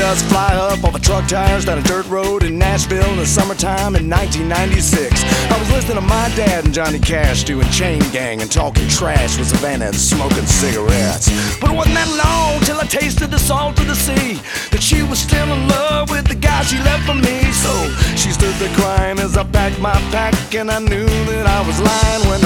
dust fly up off of truck tires down a dirt road in Nashville in the summertime in 1996. I was listening to my dad and Johnny Cash doing Chain Gang and talking trash with Savannah and smoking cigarettes. But it wasn't that long till I tasted the salt of the sea, that she was still in love with the guy she left for me. So she stood there crying as I packed my pack, and I knew that I was lying when